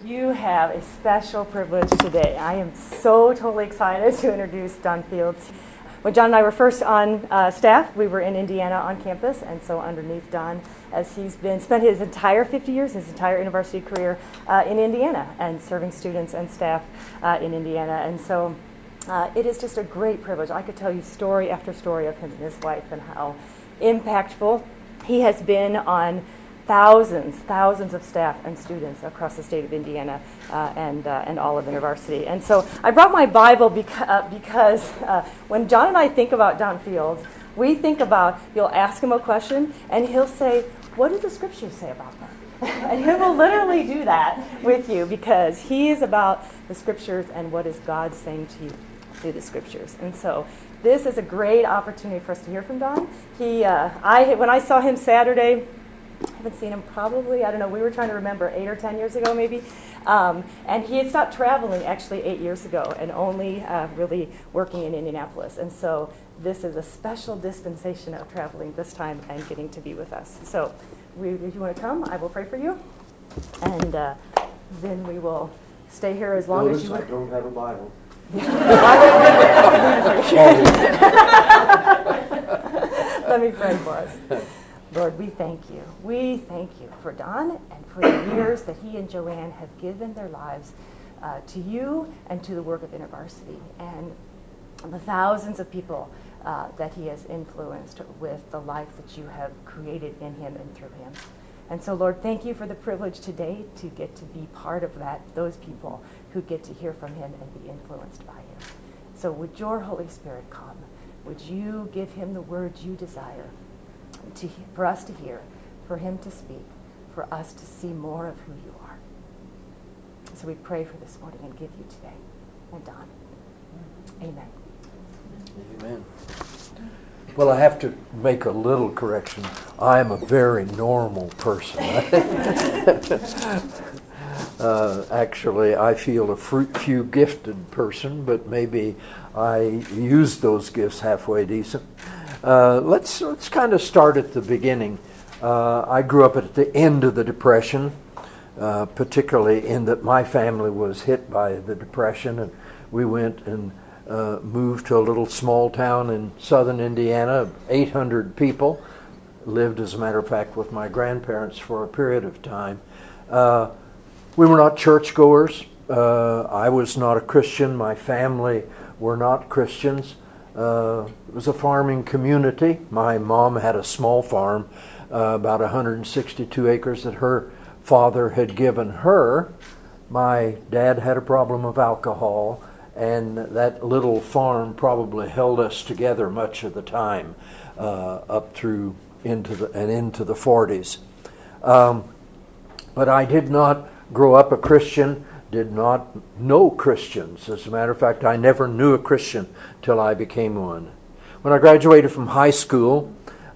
You have a special privilege today. I am so totally excited to introduce Don Fields. When John and I were first on staff, we were in Indiana on campus, and so underneath Don, as he's spent his entire 50 years, his entire university career in Indiana, and serving students and staff in Indiana. And so it is just a great privilege. I could tell you story after story of him and his life and how impactful he has been on thousands of staff and students across the state of Indiana and all of InterVarsity. And so I brought my Bible because when John and I think about Don Fields, we think about, you'll ask him a question, and he'll say, what do the scriptures say about that? And he will literally do that with you because he is about the scriptures and what is God saying to you through the scriptures. And so this is a great opportunity for us to hear from Don. When I saw him Saturday, I haven't seen him probably, I don't know, we were trying to remember 8 or 10 years ago maybe. And he had stopped traveling actually 8 years ago and only really working in Indianapolis. And so this is a special dispensation of traveling this time and getting to be with us. So if you want to come, I will pray for you. And then we will stay here as long as you want. I don't have a Bible. Let me pray for us. Lord, we thank you. We thank you for Don and for the years that he and Joanne have given their lives to you and to the work of InterVarsity and the thousands of people that he has influenced with the life that you have created in him and through him. And so, Lord, thank you for the privilege today to get to be part of those people who get to hear from him and be influenced by him. So would your Holy Spirit come? Would you give him the words you desire for us to hear, for him to speak, for us to see more of who you are? So we pray for this morning and give you today. And Don. Amen. Amen. Well, I have to make a little correction. I am a very normal person. Actually, I feel a few gifted person, but maybe I use those gifts halfway decent. Let's kind of start at the beginning. I grew up at the end of the Depression, particularly in that my family was hit by the Depression, and we went and moved to a little small town in southern Indiana, 800 people. Lived, as a matter of fact, with my grandparents for a period of time. We were not churchgoers. I was not a Christian. My family were not Christians. It was a farming community. My mom had a small farm, about 162 acres that her father had given her. My dad had a problem of alcohol, and that little farm probably held us together much of the time, up through into the 40s. But I did not grow up a Christian, did not know Christians. As a matter of fact, I never knew a Christian till I became one. When I graduated from high school,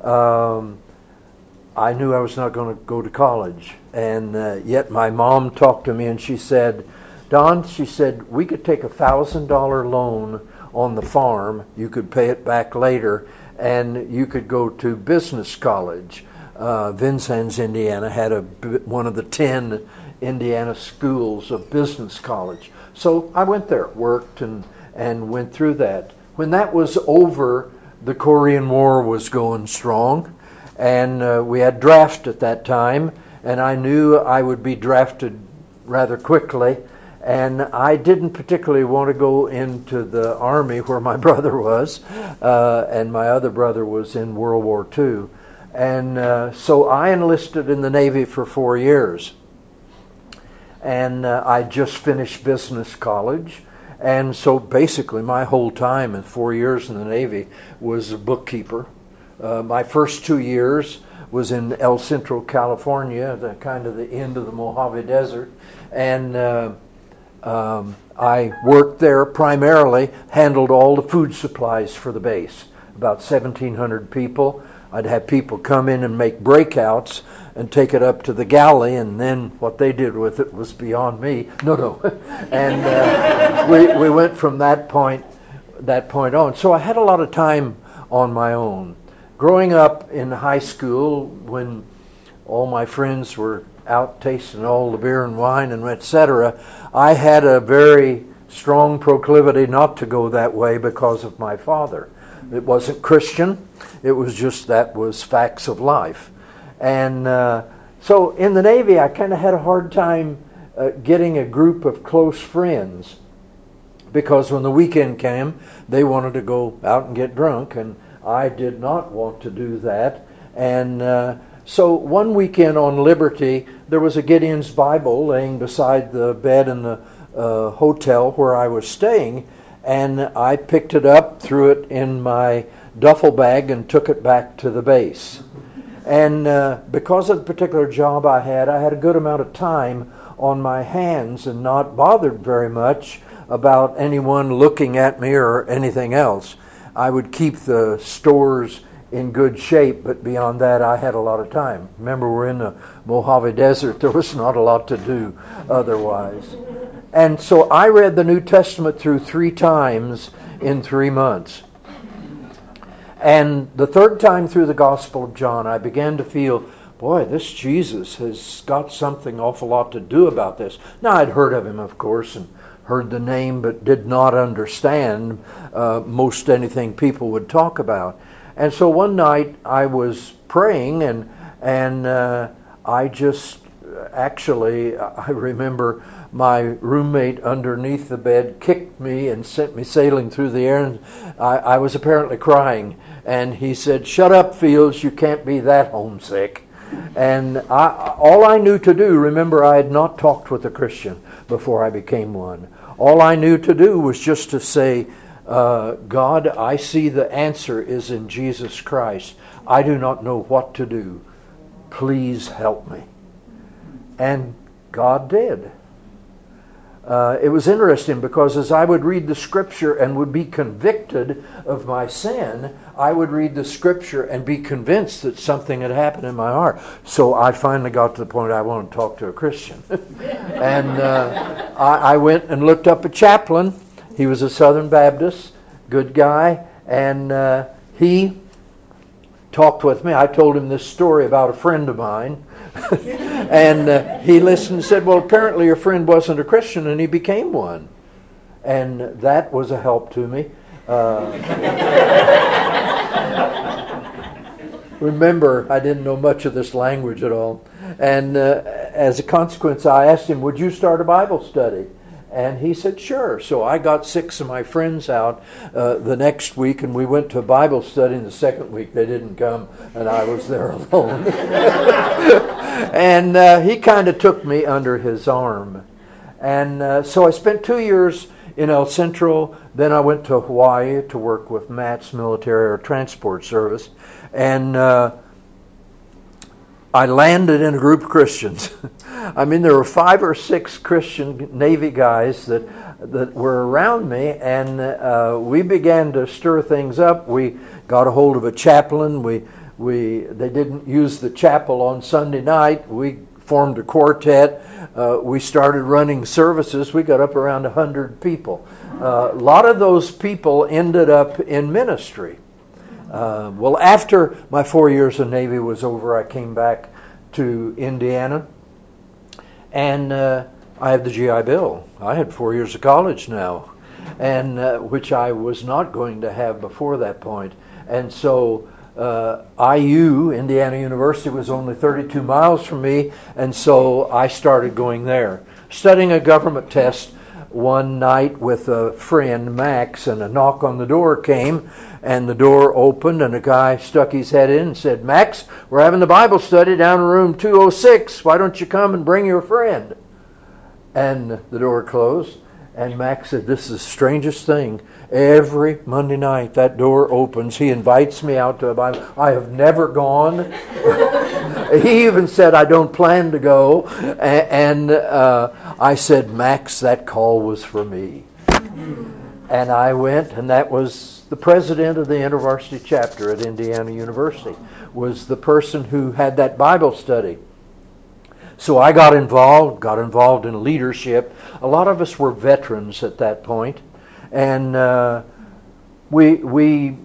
I knew I was not going to go to college. And yet my mom talked to me and she said, Don, she said, we could take a $1,000 loan on the farm. You could pay it back later, and you could go to business college. Vincennes, Indiana, had one of the 10 Indiana schools of business college. So I went there, worked, and went through that. When that was over, the Korean War was going strong, and we had draft at that time, and I knew I would be drafted rather quickly. And I didn't particularly want to go into the Army where my brother was, and my other brother was in World War II. And so I enlisted in the Navy for 4 years. And I just finished business college. And so basically my whole time in 4 years in the Navy was a bookkeeper. My first 2 years was in El Centro, California, the kind of the end of the Mojave Desert. And I worked there primarily, handled all the food supplies for the base, about 1,700 people. I'd have people come in and make breakouts and take it up to the galley, and then what they did with it was beyond me. No. And we went from that point on. So I had a lot of time on my own. Growing up in high school, when all my friends were out tasting all the beer and wine and etc., I had a very strong proclivity not to go that way because of my father. It wasn't Christian. It was just that was facts of life. And so in the Navy, I kind of had a hard time getting a group of close friends, because when the weekend came, they wanted to go out and get drunk, and I did not want to do that. And so one weekend on Liberty, there was a Gideon's Bible laying beside the bed in the hotel where I was staying, and I picked it up, threw it in my duffel bag, and took it back to the base. And because of the particular job I had a good amount of time on my hands and not bothered very much about anyone looking at me or anything else. I would keep the stores in good shape, but beyond that, I had a lot of time. Remember, we're in the Mojave Desert. There was not a lot to do otherwise. And so I read the New Testament through 3 times in 3 months. And the third time through the Gospel of John, I began to feel, boy, this Jesus has got something awful lot to do about this. Now, I'd heard of him, of course, and heard the name, but did not understand most anything people would talk about. And so one night I was praying, and I just actually, I remember my roommate underneath the bed kicked me and sent me sailing through the air, and I was apparently crying. And he said, "Shut up, Fields, you can't be that homesick." And all I knew to do, remember, I had not talked with a Christian before I became one. All I knew to do was just to say, God, I see the answer is in Jesus Christ. I do not know what to do. Please help me. And God did. It was interesting because as I would read the Scripture and would be convicted of my sin, I would read the Scripture and be convinced that something had happened in my heart. So I finally got to the point I wanted to talk to a Christian. And I went and looked up a chaplain. He was a Southern Baptist, good guy, and he talked with me. I told him this story about a friend of mine. And he listened and said, well, apparently your friend wasn't a Christian, and he became one. And that was a help to me. Remember, I didn't know much of this language at all. And as a consequence, I asked him, would you start a Bible study? And he said, sure. So I got 6 of my friends out the next week, and we went to a Bible study. And the second week, they didn't come, and I was there alone. And he kind of took me under his arm. And so I spent 2 years in El Centro. Then I went to Hawaii to work with Matt's Military Air Transport Service. And I landed in a group of Christians. I mean, there were 5 or 6 Christian Navy guys that were around me, and we began to stir things up. We got a hold of a chaplain. They didn't use the chapel on Sunday night. We formed a quartet. We started running services. We got up around 100 people. A lot of those people ended up in ministry. Well, after my 4 years in Navy was over, I came back to Indiana, and I had the GI Bill. I had 4 years of college now, and which I was not going to have before that point. And so IU, Indiana University, was only 32 miles from me, and so I started going there, studying a government test one night with a friend, Max, and a knock on the door came, and the door opened, and a guy stuck his head in and said, Max, we're having the Bible study down in room 206. Why don't you come and bring your friend? And the door closed, and Max said, this is the strangest thing. Every Monday night, that door opens. He invites me out to a Bible. I have never gone. He even said, I don't plan to go. And I said, Max, that call was for me. And I went, and that was the president of the InterVarsity chapter at Indiana University, was the person who had that Bible study. So I got involved in leadership. A lot of us were veterans at that point. And we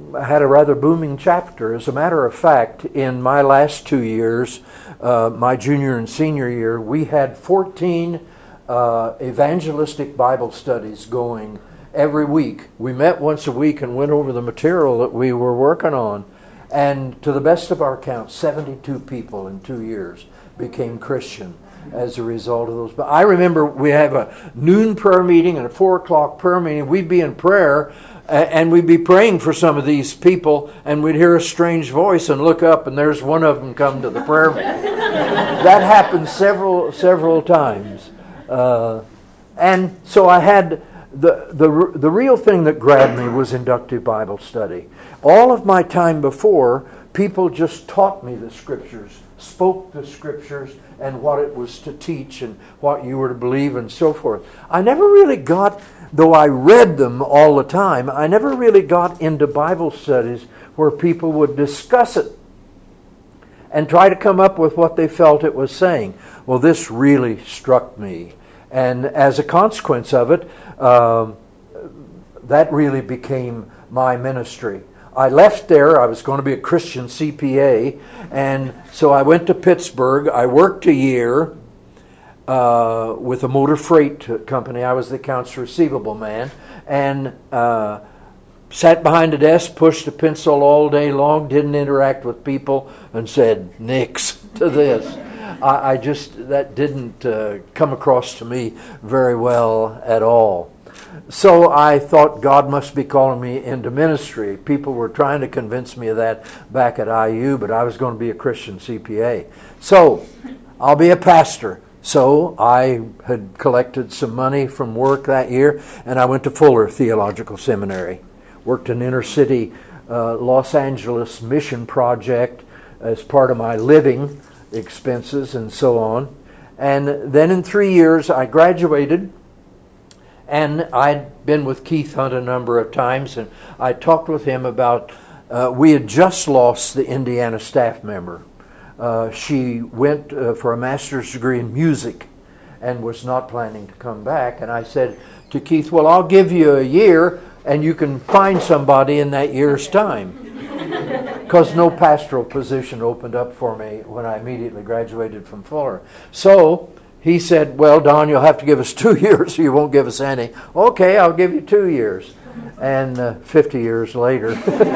had a rather booming chapter. As a matter of fact, in my last 2 years, my junior and senior year, we had 14 evangelistic Bible studies going every week. We met once a week and went over the material that we were working on. And to the best of our count, 72 people in 2 years became Christian as a result of those. But I remember we have a noon prayer meeting and a 4 o'clock prayer meeting. We'd be in prayer, and we'd be praying for some of these people, and we'd hear a strange voice and look up, and there's one of them come to the prayer meeting. That happened several times. And so I had the real thing that grabbed me was inductive Bible study. All of my time before, people just taught me the Scriptures, spoke the Scriptures and what it was to teach and what you were to believe and so forth. I never really got, though I read them all the time, I never really got into Bible studies where people would discuss it and try to come up with what they felt it was saying. Well, this really struck me. And as a consequence of it, that really became my ministry. I left there. I was going to be a Christian CPA, and so I went to Pittsburgh. I worked a year with a motor freight company. I was the accounts receivable man, and sat behind a desk, pushed a pencil all day long, didn't interact with people, and said nix to this. I just, that didn't come across to me very well at all. So I thought God must be calling me into ministry. People were trying to convince me of that back at IU, but I was going to be a Christian CPA. So I'll be a pastor. So I had collected some money from work that year, and I went to Fuller Theological Seminary. Worked an inner city Los Angeles mission project as part of my living expenses and so on. And then in 3 years I graduated, and I'd been with Keith Hunt a number of times, and I talked with him about, we had just lost the Indiana staff member. She went for a master's degree in music and was not planning to come back. And I said to Keith, well, I'll give you a year and you can find somebody in that year's time. Because no pastoral position opened up for me when I immediately graduated from Fuller. So he said, well, Don, you'll have to give us 2 years or you won't give us any. Okay, I'll give you 2 years. And 50 years later.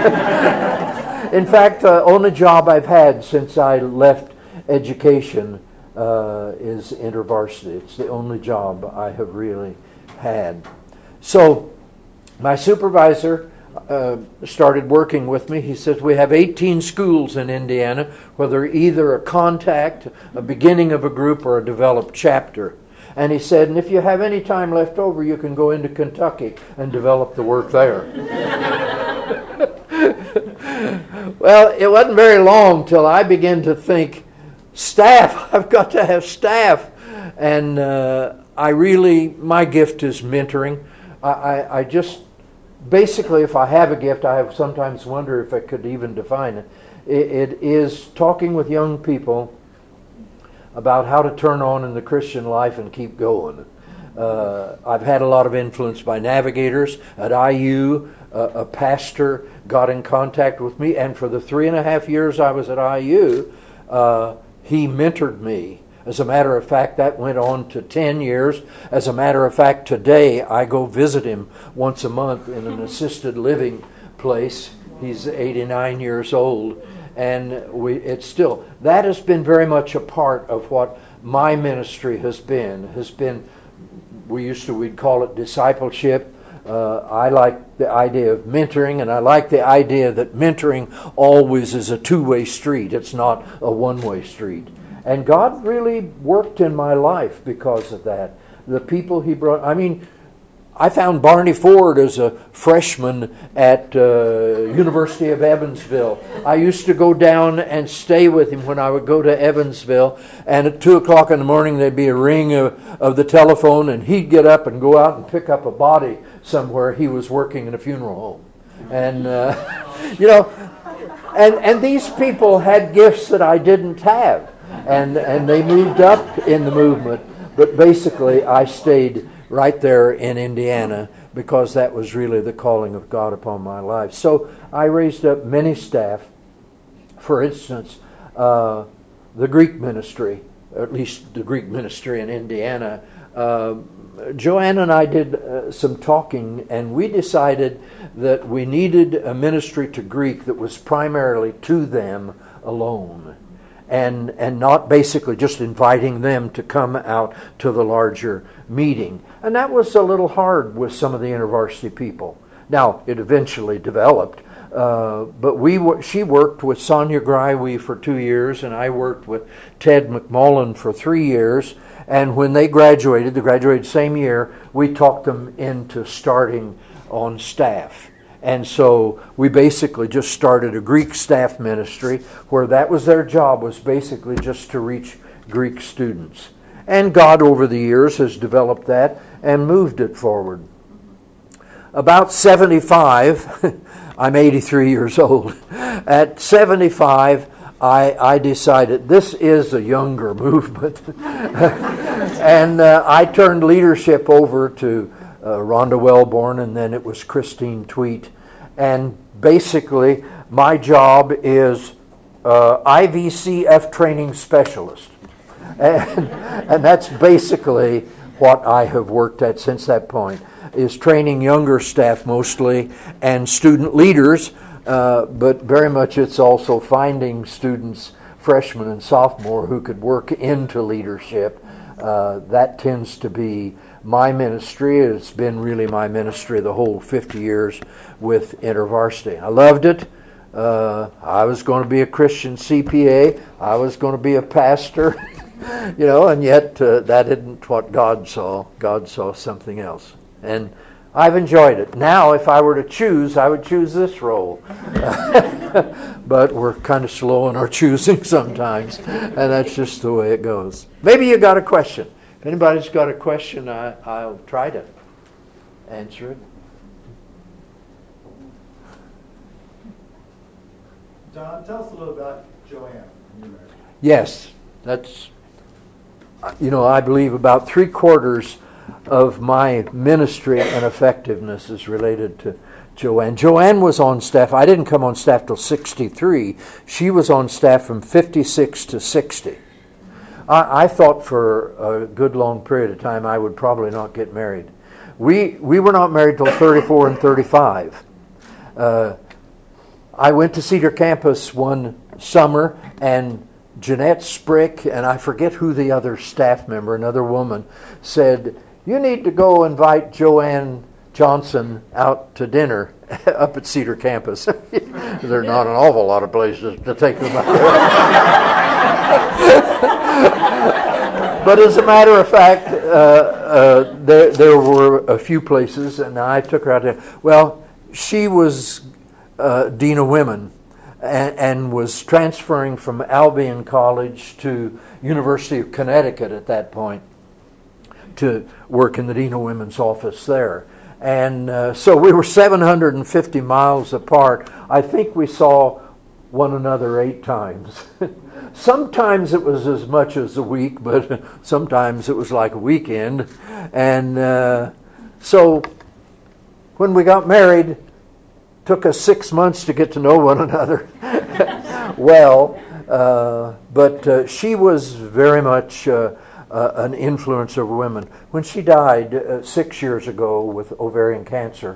In fact, the only job I've had since I left education is InterVarsity. It's the only job I have really had. So my supervisor started working with me. He says, we have 18 schools in Indiana, where they're either a contact, a beginning of a group, or a developed chapter. And he said, and if you have any time left over, you can go into Kentucky and develop the work there. Well, it wasn't very long till I began to think, staff, I've got to have staff. And my gift is mentoring. I just, basically, if I have a gift, I have sometimes wonder if I could even define it. It is talking with young people about how to turn on in the Christian life and keep going. I've had a lot of influence by navigators at IU. A pastor got in contact with me, and for the 3.5 years I was at IU, he mentored me. As a matter of fact, that went on to 10 years. As a matter of fact, today I go visit him once a month in an assisted living place. He's 89 years old. And it's still, that has been very much a part of what my ministry has been, we'd call it discipleship. I like the idea of mentoring, and I like the idea that mentoring always is a two-way street. It's not a one-way street. And God really worked in my life because of that. The people he brought, I found Barney Ford as a freshman at University of Evansville. I used to go down and stay with him when I would go to Evansville, and at 2 o'clock in the morning there'd be a ring of the telephone, and he'd get up and go out and pick up a body somewhere. He was working in a funeral home. And, and these people had gifts that I didn't have, and they moved up in the movement, but basically I stayed right there in Indiana because that was really the calling of God upon my life. So I raised up many staff. For instance, the Greek ministry, at least the Greek ministry in Indiana. Joanne and I did some talking, and we decided that we needed a ministry to Greek that was primarily to them alone, and not basically just inviting them to come out to the larger meeting. And that was a little hard with some of the InterVarsity people. Now, it eventually developed, but she worked with Sonia Greiwe for 2 years, and I worked with Ted McMullen for 3 years. And when they graduated same year, we talked them into starting on staff. And so we basically just started a Greek staff ministry where that was their job, was basically just to reach Greek students. And God over the years has developed that and moved it forward. About 75, I'm 83 years old. At 75, I decided this is a younger movement. And I turned leadership over to Rhonda Wellborn, and then it was Christine Tweet. And basically, my job is IVCF training specialist. And that's basically what I have worked at since that point, is training younger staff mostly and student leaders, but very much it's also finding students, freshmen and sophomore, who could work into leadership. That tends to be my ministry. It's been really my ministry the whole 50 years with InterVarsity. I loved it. I was going to be a Christian CPA. I was going to be a pastor. And yet that isn't what God saw. God saw something else. And I've enjoyed it. Now, if I were to choose, I would choose this role. But we're kind of slow in our choosing sometimes, and that's just the way it goes. Maybe you got a question. If anybody's got a question, I'll try to answer it. Don, tell us a little about Joanne. Yes, that's, I believe about 3/4 of my ministry and effectiveness is related to Joanne. Joanne was on staff. I didn't come on staff till 63. She was on staff from 56 to 60. I thought for a good long period of time I would probably not get married. We were not married till 34 and 35. I went to Cedar Campus one summer, and Jeanette Sprick, and I forget who the other staff member, another woman, said, "You need to go invite Joanne Johnson out to dinner up at Cedar Campus." There's not an awful lot of places to take them out. But as a matter of fact, there were a few places, and I took her out there. Well, she was Dean of Women, and was transferring from Albion College to University of Connecticut at that point to work in the Dean of Women's office there. And so we were 750 miles apart. I think we saw one another 8 times. Sometimes it was as much as a week, but sometimes it was like a weekend. And so when we got married, took us 6 months to get to know one another well, but she was very much an influence over women. When she died 6 years ago with ovarian cancer,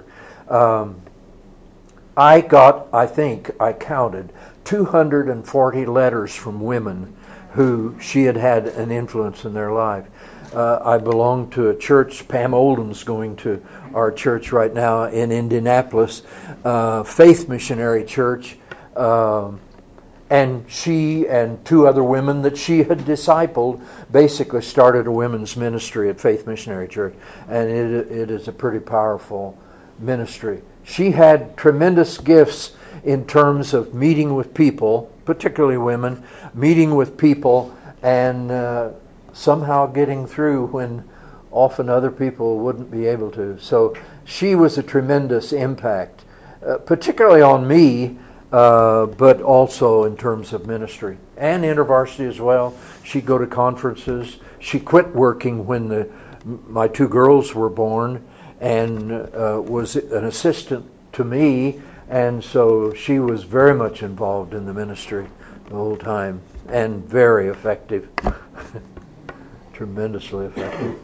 I counted 240 letters from women who she had had an influence in their life. I belong to a church. Pam Oldham's going to our church right now in Indianapolis, Faith Missionary Church, and she and 2 other women that she had discipled basically started a women's ministry at Faith Missionary Church, and it is a pretty powerful ministry. She had tremendous gifts in terms of meeting with people, particularly women, meeting with people and somehow getting through when often other people wouldn't be able to. So she was a tremendous impact, particularly on me, but also in terms of ministry and InterVarsity as well. She'd go to conferences. She quit working when the my two girls were born, and was an assistant to me, and so she was very much involved in the ministry the whole time, and very effective. Tremendously effective.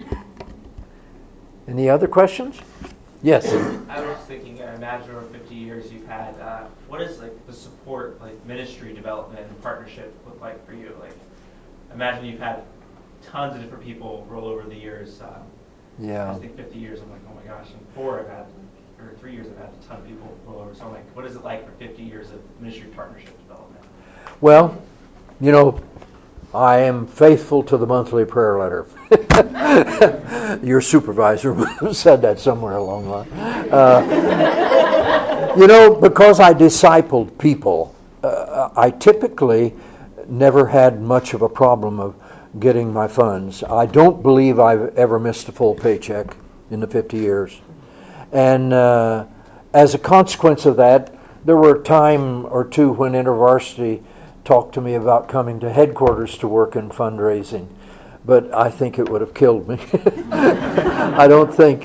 Any other questions? Yes. I was just thinking, I imagine over 50 years you've had, what does like the support, like ministry development and partnership look like for you? Like, imagine you've had tons of different people roll over the years. Yeah. I just think 50 years, I'm like, oh my gosh, and 3 years I've had a ton of people roll over. So I'm like, what is it like for 50 years of ministry partnership development? Well, you know, I am faithful to the monthly prayer letter. Your supervisor said that somewhere along the line. Because I discipled people, I typically never had much of a problem of getting my funds. I don't believe I've ever missed a full paycheck in the 50 years. And as a consequence of that, there were a time or two when InterVarsity talked to me about coming to headquarters to work in fundraising, but I think it would have killed me. I don't think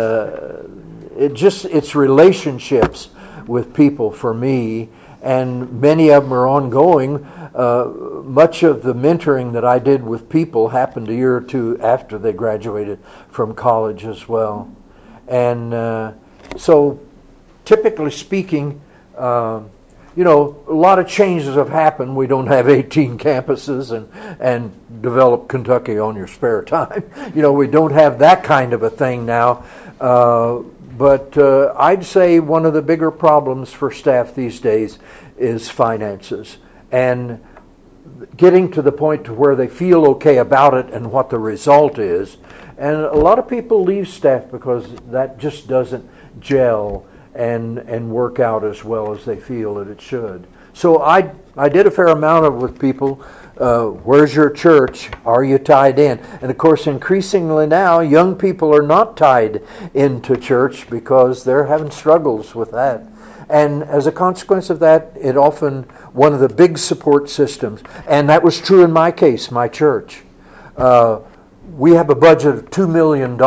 it's relationships with people for me, and many of them are ongoing. Much of the mentoring that I did with people happened a year or two after they graduated from college as well. And so typically speaking, a lot of changes have happened. We don't have 18 campuses and develop Kentucky on your spare time. We don't have that kind of a thing now. But I'd say one of the bigger problems for staff these days is finances. And getting to the point to where they feel okay about it and what the result is. And a lot of people leave staff because that just doesn't gel and work out as well as they feel that it should. So I did a fair amount with people. Where's your church? Are you tied in? And of course, increasingly now, young people are not tied into church because they're having struggles with that. And as a consequence of that, it often one of the big support systems, and that was true in my case, my church. We have a budget of $2 million.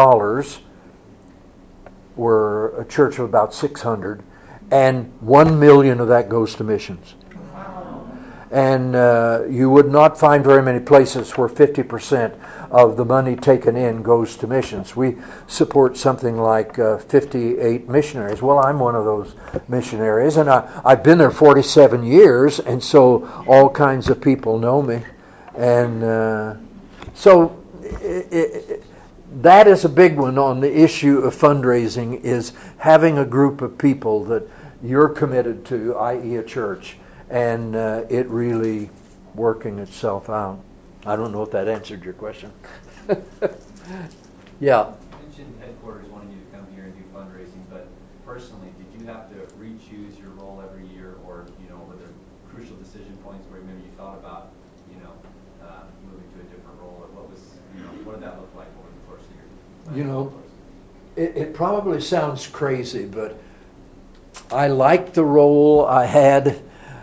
We're a church of about 600, and $1 million of that goes to missions. And you would not find very many places where 50% of the money taken in goes to missions. We support something like 58 missionaries. Well, I'm one of those missionaries, and I've been there 47 years, and so all kinds of people know me. And so that is a big one on the issue of fundraising, is having a group of people that you're committed to, i.e. a church, and it really working itself out. I don't know if that answered your question. Yeah. You mentioned headquarters wanting you to come here and do fundraising, but personally, did you have to re-choose your role every year, or were there crucial decision points where maybe you thought about moving to a different role, or what did that look like over the course of your life? It probably sounds crazy, but I liked the role I had.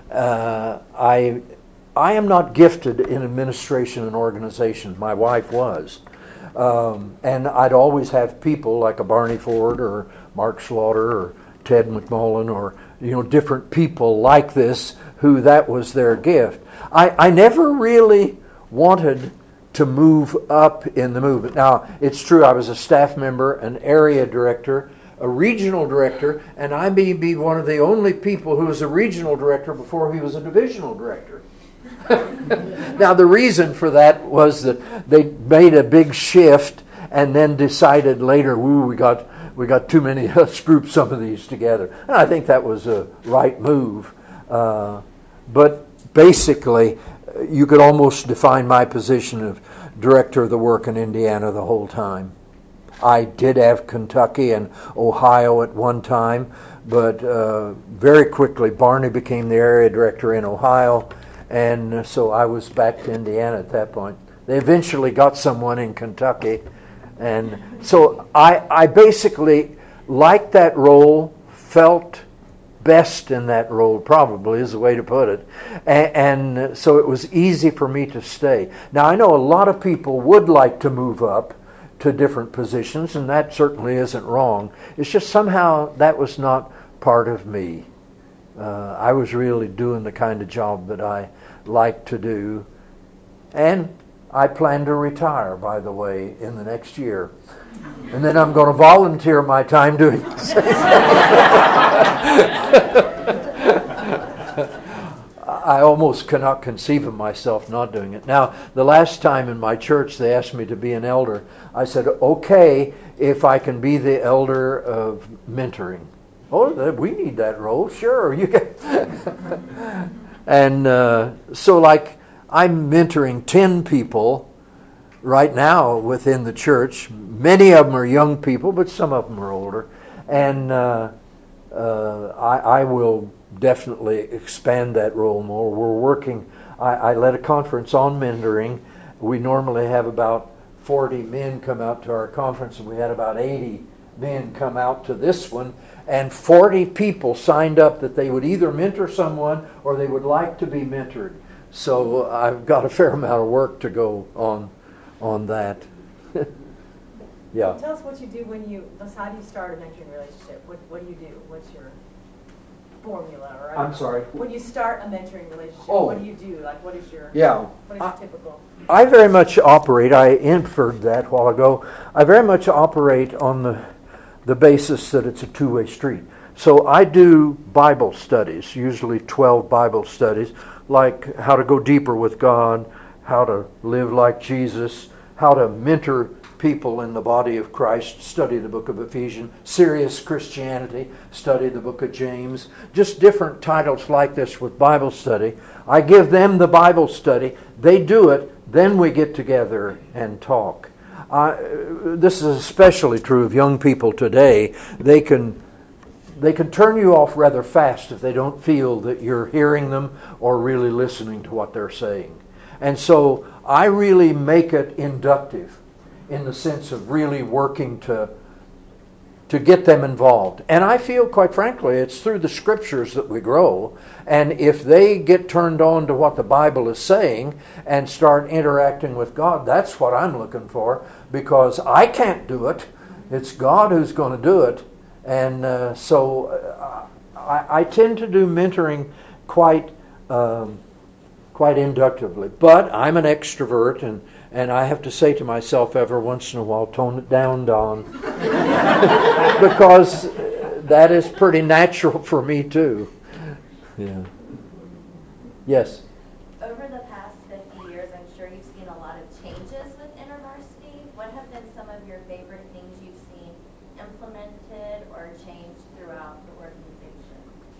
I am not gifted in administration and organization. My wife was. And I'd always have people like a Barney Ford or Mark Slaughter or Ted McMullen or different people like this who that was their gift. I never really wanted to move up in the movement. Now, it's true, I was a staff member, an area director, a regional director, and I may be one of the only people who was a regional director before he was a divisional director. Now, the reason for that was that they made a big shift and then decided later, we got too many, let's group some of these together. And I think that was a right move. But basically, you could almost define my position of director of the work in Indiana the whole time. I did have Kentucky and Ohio at one time, but very quickly Barney became the area director in Ohio, and so I was back to Indiana at that point. They eventually got someone in Kentucky, and so I basically liked that role, felt best in that role, probably is the way to put it, and so it was easy for me to stay. Now, I know a lot of people would like to move up to different positions, and that certainly isn't wrong. It's just somehow that was not part of me. I was really doing the kind of job that I like to do. And I plan to retire, by the way, in the next year. And then I'm going to volunteer my time doing the same thing. I almost cannot conceive of myself not doing it. Now, the last time in my church they asked me to be an elder, I said, okay, if I can be the elder of mentoring. Oh, we need that role. Sure, you can. And so, like, I'm mentoring 10 people right now within the church. Many of them are young people, but some of them are older. And I will definitely expand that role more. We're working. I led a conference on mentoring. We normally have about 40 men come out to our conference, and we had about 80 men come out to this one. And 40 people signed up that they would either mentor someone or they would like to be mentored. So I've got a fair amount of work to go on that. Yeah. Well, tell us what you do how do you start a mentoring relationship? What do you do? What's your formula? Or I'm sorry? When you start a mentoring relationship, what do you do? Like, what is your typical? I very much operate, I inferred that a while ago, I very much operate on the basis that it's a two-way street. So I do Bible studies, usually 12 Bible studies, like how to go deeper with God, how to live like Jesus, how to mentor people in the body of Christ, study the book of Ephesians, Serious Christianity, study the book of James, just different titles like this with Bible study. I give them the Bible study, they do it, then we get together and talk. This is especially true of young people today. They can turn you off rather fast if they don't feel that you're hearing them or really listening to what they're saying. And so I really make it inductive in the sense of really working to get them involved. And I feel, quite frankly, it's through the Scriptures that we grow. And if they get turned on to what the Bible is saying and start interacting with God, that's what I'm looking for, because I can't do it. It's God who's going to do it. And so I tend to do mentoring quite inductively. But I'm an extrovert, and I have to say to myself every once in a while, tone it down, Don. Because that is pretty natural for me, too. Yeah. Yes? Over the past 50 years, I'm sure you've seen a lot of changes with InterVarsity. What have been some of your favorite things you've seen implemented or changed throughout the organization?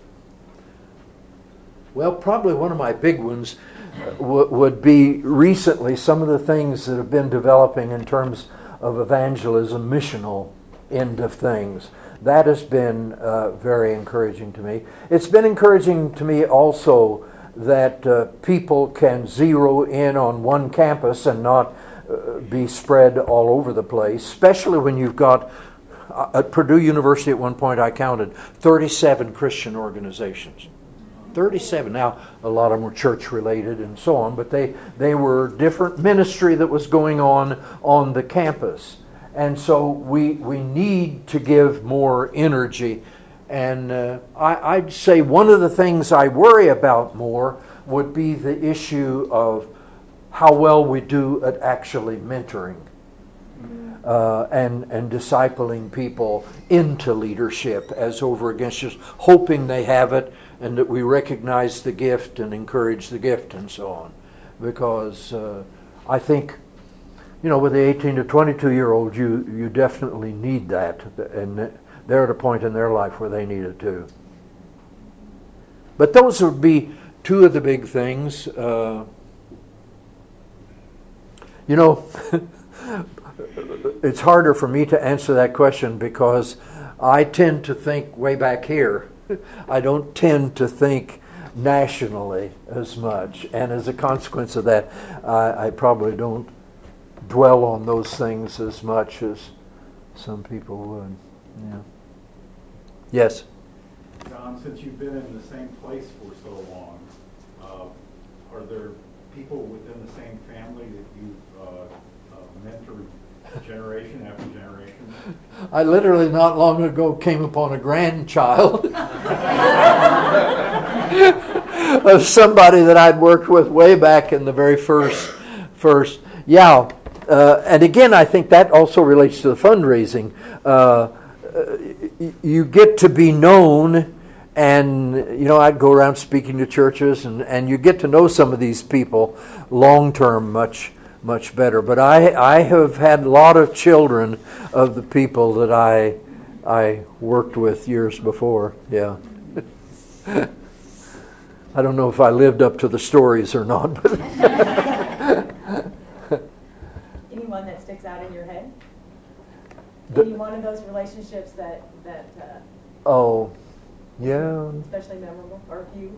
Well, probably one of my big ones would be recently some of the things that have been developing in terms of evangelism, missional end of things. That has been very encouraging to me. It's been encouraging to me also that people can zero in on one campus and not be spread all over the place, especially when you've got, at Purdue University at one point I counted 37 Christian organizations. 37. Now, a lot of them were church-related and so on, but they were different ministry that was going on the campus. And so we need to give more energy. And I'd say one of the things I worry about more would be the issue of how well we do at actually mentoring and discipling people into leadership, as over against just hoping they have it and that we recognize the gift and encourage the gift and so on. Because I think, with the 18 to 22-year-olds, you definitely need that. And they're at a point in their life where they need it too. But those would be two of the big things. It's harder for me to answer that question because I tend to think way back here. I don't tend to think nationally as much. And as a consequence of that, I probably don't dwell on those things as much as some people would. Yeah. Yes? John, since you've been in the same place for so long, are there people within the same family that you've mentored generation after generation. I literally not long ago came upon a grandchild of somebody that I'd worked with way back in the very first. Yeah, and again, I think that also relates to the fundraising. You get to be known, and I'd go around speaking to churches, and you get to know some of these people long term much better. But I have had a lot of children of the people that I worked with years before. Yeah. I don't know if I lived up to the stories or not. But anyone that sticks out in your head? Any one of those relationships that oh, yeah. especially memorable, or a few?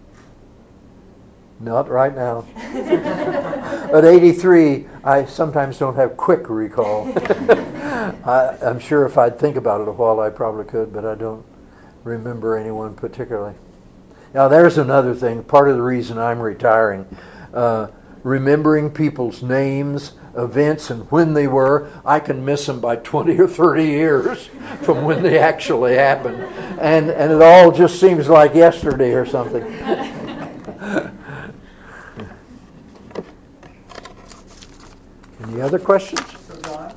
Not right now. At 83, I sometimes don't have quick recall. I'm sure if I'd think about it a while, I probably could, but I don't remember anyone particularly. Now, there's another thing. Part of the reason I'm retiring, remembering people's names, events, and when they were, I can miss them by 20 or 30 years from when they actually happened. And it all just seems like yesterday or something. Any other questions? So, Don,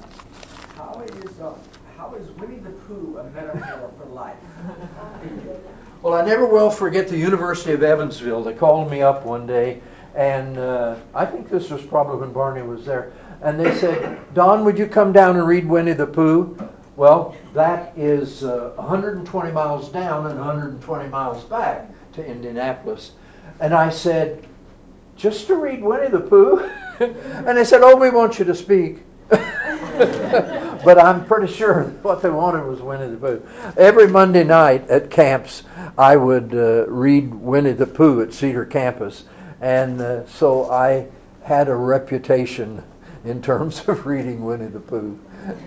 how is Winnie the Pooh a metaphor for life? Well, I never will forget the University of Evansville. They called me up one day, and I think this was probably when Barney was there. And they said, Don, would you come down and read Winnie the Pooh? Well, that is 120 miles down and 120 miles back to Indianapolis. And I said, just to read Winnie the Pooh? And they said, oh, we want you to speak. But I'm pretty sure what they wanted was Winnie the Pooh. Every Monday night at camps, I would read Winnie the Pooh at Cedar Campus. And so I had a reputation in terms of reading Winnie the Pooh.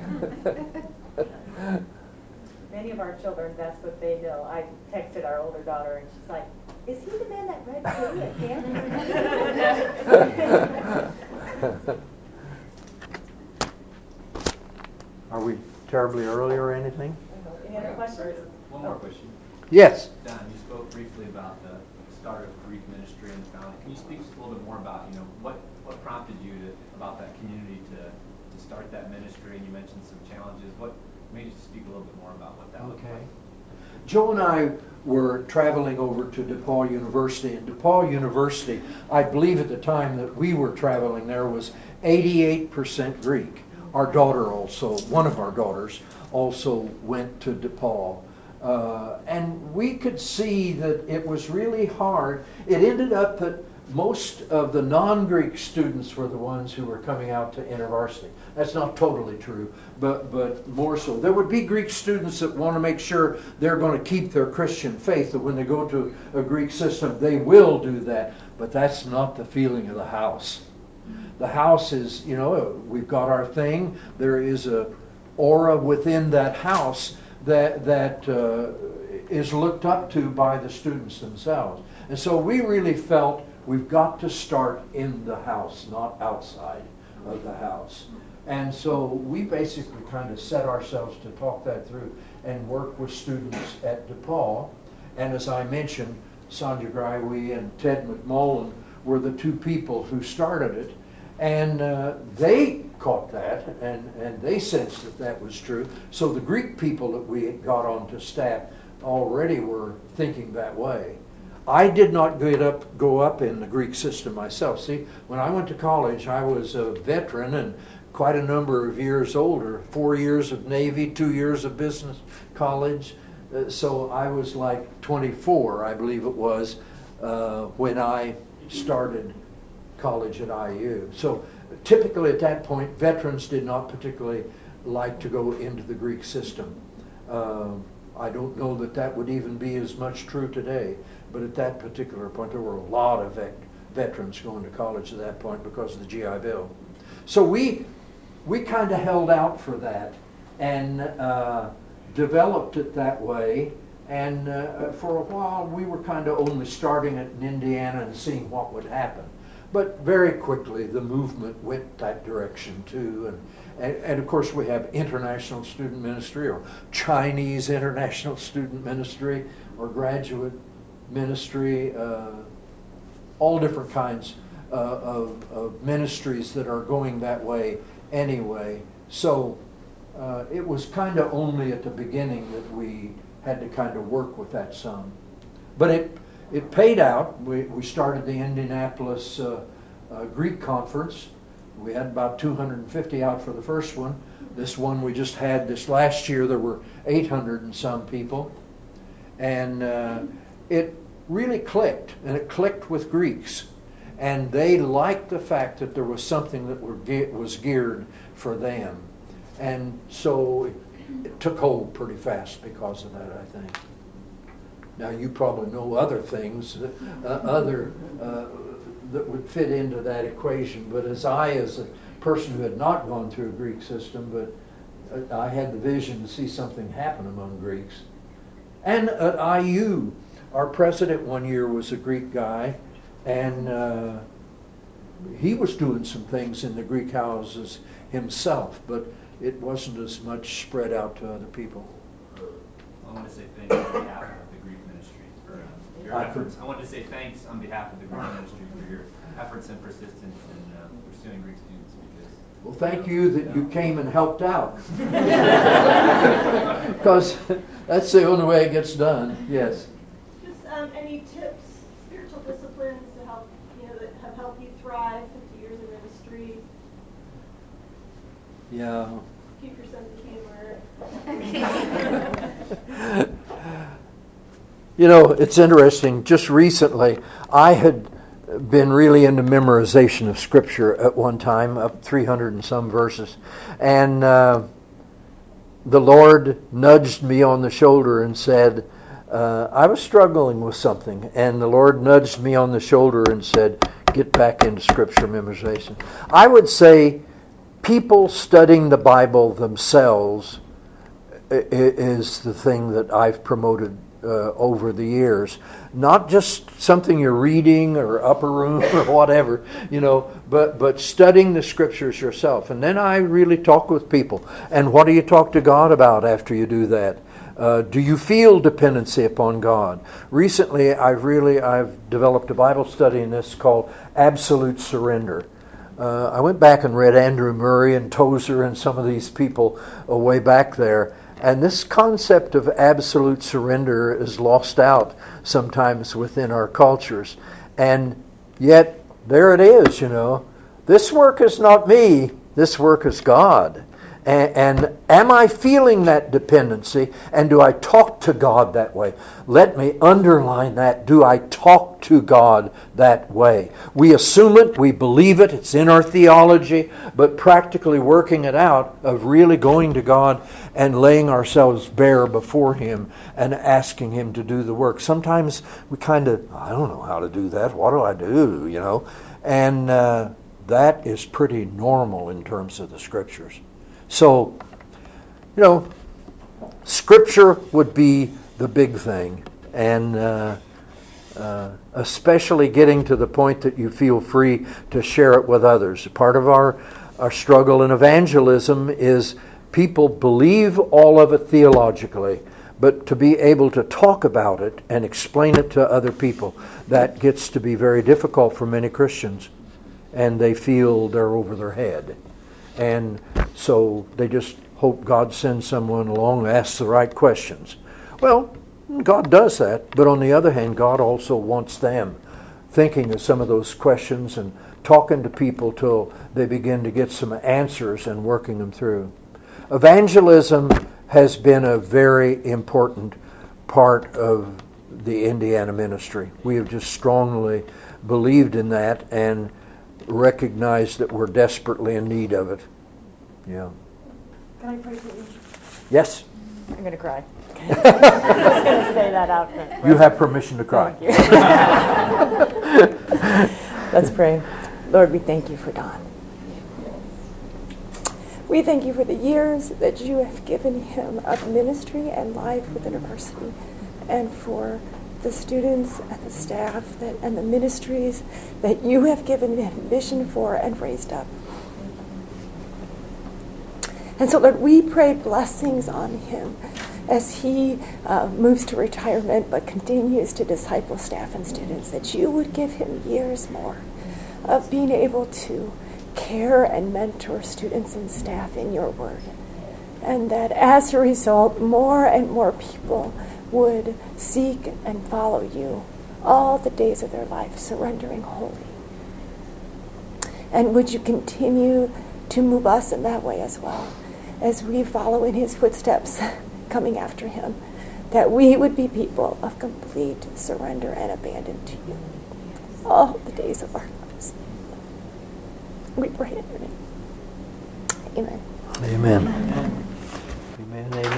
Many of our children, that's what they know. I texted our older daughter, and she's like, is he the man that read Pooh at camp? Are we terribly early or anything? Any other questions? One more question. Yes. Don, you spoke briefly about the start of Greek ministry and the founding. Can you speak just a little bit more about, what prompted you about that community to start that ministry? And you mentioned some challenges. What made you speak a little bit more about what that looked like? Joe and I were traveling over to DePaul University. And DePaul University, I believe at the time that we were traveling there, was 88% Greek. Our daughter also, one of our daughters, also went to DePaul. And we could see that it was really hard. It ended up that most of the non-Greek students were the ones who were coming out to InterVarsity. That's not totally true, but more so. There would be Greek students that want to make sure they're going to keep their Christian faith, that when they go to a Greek system, they will do that. But that's not the feeling of the house. The house is, we've got our thing. There is a aura within that house that is looked up to by the students themselves. And so we really felt we've got to start in the house, not outside of the house. And so we basically kind of set ourselves to talk that through and work with students at DePaul. And as I mentioned, Sonia Greiwe and Ted McMullen were the two people who started it. And they caught that, and they sensed that that was true. So the Greek people that we got onto staff already were thinking that way. I did not go up in the Greek system myself. See, when I went to college, I was a veteran and quite a number of years older. 4 years of Navy, 2 years of business college. So I was like 24, I believe it was, when I started college at IU. So typically at that point, veterans did not particularly like to go into the Greek system. I don't know that that would even be as much true today, but at that particular point, there were a lot of veterans going to college at that point because of the GI Bill. So we kind of held out for that and developed it that way. And for a while, we were kind of only starting it in Indiana and seeing what would happen. But very quickly, the movement went that direction too. And of course, we have international student ministry or Chinese international student ministry or graduate ministry, all different kinds of ministries that are going that way anyway. So it was kind of only at the beginning that we had to kind of work with that some. But it paid out. We started the Indianapolis Greek conference. We had about 250 out for the first one. This one we just had this last year, there were 800 and some people. And it really clicked, and it clicked with Greeks. And they liked the fact that there was something that was geared for them. And so it took hold pretty fast because of that, I think. Now you probably know other things, that would fit into that equation. But as a person who had not gone through a Greek system, but I had the vision to see something happen among Greeks. And at IU, our president one year was a Greek guy, and he was doing some things in the Greek houses himself, but it wasn't as much spread out to other people. I want to say thanks on behalf of the Greek ministry for your efforts. I want to say thanks on behalf of the Greek ministry for your efforts and persistence in pursuing Greek students. Well, thank you that you came and helped out. Because that's the only way it gets done. Yes. Just any tips, spiritual disciplines to help, that have helped you thrive 50 years in ministry? Yeah. Keep your sense of humor. It's interesting. Just recently, I had been really into memorization of Scripture at one time, up 300 and some verses. And the Lord nudged me on the shoulder and said, I was struggling with something. And the Lord nudged me on the shoulder and said, get back into Scripture memorization. I would say people studying the Bible themselves is the thing that I've promoted over the years. Not just something you're reading or upper room or whatever, but studying the Scriptures yourself. And then I really talk with people. And what do you talk to God about after you do that? Do you feel dependency upon God? Recently, I've developed a Bible study in this called Absolute Surrender. I went back and read Andrew Murray and Tozer and some of these people way back there. And this concept of absolute surrender is lost out sometimes within our cultures. And yet, there it is, This work is not me. This work is God. And am I feeling that dependency? And do I talk to God that way? Let me underline that. Do I talk to God that way? We assume it. We believe it. It's in our theology. But practically working it out of really going to God and laying ourselves bare before Him and asking Him to do the work. Sometimes we I don't know how to do that. What do I do, And that is pretty normal in terms of the Scriptures. So, Scripture would be the big thing, and especially getting to the point that you feel free to share it with others. Part of our struggle in evangelism is people believe all of it theologically, but to be able to talk about it and explain it to other people, that gets to be very difficult for many Christians, and they feel they're over their head. And so they just hope God sends someone along who asks the right questions. Well, God does that, but on the other hand, God also wants them thinking of some of those questions and talking to people till they begin to get some answers and working them through. Evangelism has been a very important part of the Indiana ministry. We have just strongly believed in that and recognize that we're desperately in need of it. Yeah. Can I pray for you? Yes. I'm going to cry. I'm just going to say that out front. You have permission to cry. Thank you. Let's pray. Lord, we thank you for Don. We thank you for the years that you have given him of ministry and life within InterVarsity, and for the students and the staff and the ministries that you have given him vision for and raised up. And so, Lord, we pray blessings on him as he moves to retirement but continues to disciple staff and students, that you would give him years more of being able to care and mentor students and staff in your word. And that as a result, more and more people would seek and follow you all the days of their life, surrendering wholly. And would you continue to move us in that way as well, as we follow in his footsteps, coming after him, that we would be people of complete surrender and abandon to you all the days of our lives. We pray in your name. Amen. Amen. Amen. Amen.